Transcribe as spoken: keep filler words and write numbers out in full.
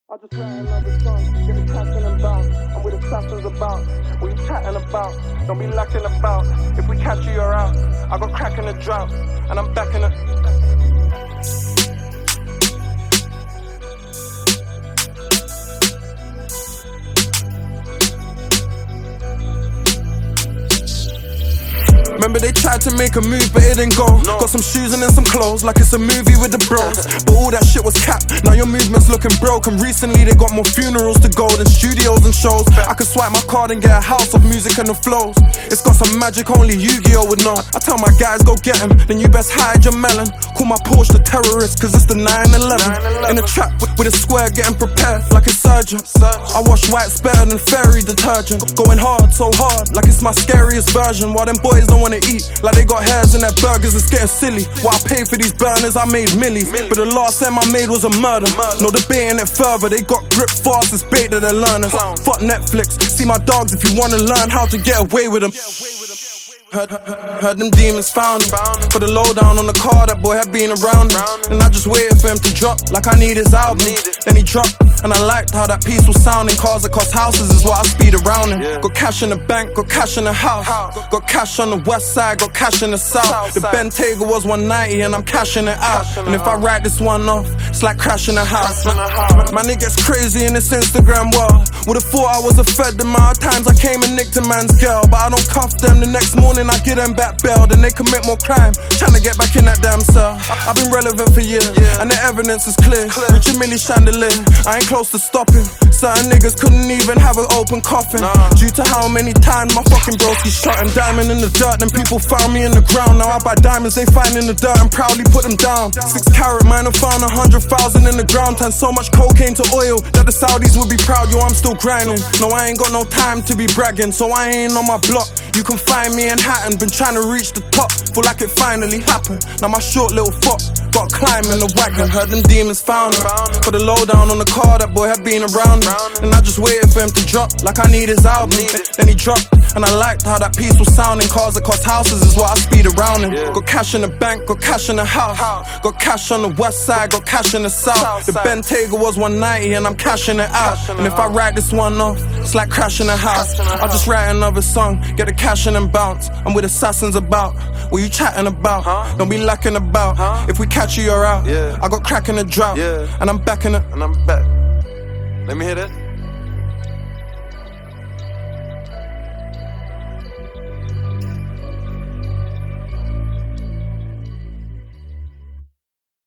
I just write another song, get a cracking about. I'm with assassins about. What you chatting about? Don't be lacking about. If we catch you, you're out. I got crack in the drought, and I'm back in the. Remember they tried to make a move but it didn't go. no. Got some shoes and then some clothes like it's a movie with the bros. But all that shit was capped, now your movement's looking broken. Recently they got more funerals to go than studios and shows. I could swipe my card and get a house of music and the flows. It's got some magic only Yu-Gi-Oh would know. I tell my guys go get him, then you best hide your melon. Call my Porsche the terrorist cause it's the nine eleven. In a trap with, with a square getting prepared like a surgeon. I wash whites better than fairy detergent. Going hard, so hard, like it's my scariest version. While them boys don't wanna eat, like they got hairs in their burgers, it's getting silly. While I paid for these burners, I made millies. But the last time I made was a murder. No debating it further, they got grip fast, it's bait that they're learners. Fuck Netflix, see my dogs if you wanna learn how to get away with them. Heard, heard, heard them demons found him. Put a lowdown on the car, that boy had been around him. And I just waited for him to drop, like I need his album. Then he dropped, and I liked how that piece was sounding. Cars that cost houses is what I speed around him. Got cash in the bank, got cash in the house. Got cash on the west side, got cash in the south. The Bentayga was one ninety and I'm cashing it out. And if I write this one off, it's like crashing a house. My nigga's crazy in this Instagram world. Would've thought I was a fed, the amount of times I came and nicked a man's girl. But I don't cuff them, the next morning I get them back bail, then they commit more crime, trying to get back in that damn cell. I've been relevant for years, and the evidence is clear. Rich and Millie chandelier, I ain't close to stopping. Certain niggas couldn't even have an open coffin, due to how many times my fucking broski shot and diamond in the dirt. Then people found me in the ground. Now I buy diamonds they find in the dirt and proudly put them down. Six carat mine and found a hundred thousand in the ground. Turn so much cocaine to oil that the Saudis would be proud. Yo, I'm still grinding. No, I ain't got no time to be bragging, so I ain't on my block. You can find me in Hatton, been trying to reach the top, feel like it finally happened. Now my short little fox got climb in the wagon. Heard them demons found him. Put a lowdown on the car, that boy had been around him. And I just waited for him to drop, like I need his album. Then he dropped, and I liked how that piece was sounding. Cars that cost houses is what I speed around him. Got cash in the bank, got cash in the house. Got cash on the west side, got cash in the south. The Bentayga was one ninety and I'm cashing it out. And if I write this one off, it's like crashing a house. I'll just write another song, get the cash in and bounce. I'm with assassins about. What you chatting about? Huh? Don't be lacking about. Huh? If we catch you, you're out. Yeah. I got crack in the drought, yeah. And I'm back in it. And I'm back. Let me hear that.